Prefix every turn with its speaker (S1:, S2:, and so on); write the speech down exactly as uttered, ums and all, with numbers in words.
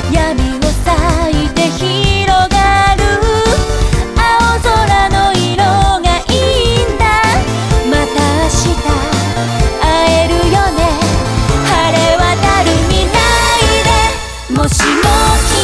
S1: 闇を裂いて広がる青空の色がいいんだ。また明日会えるよね。晴れ渡る未来でもしも君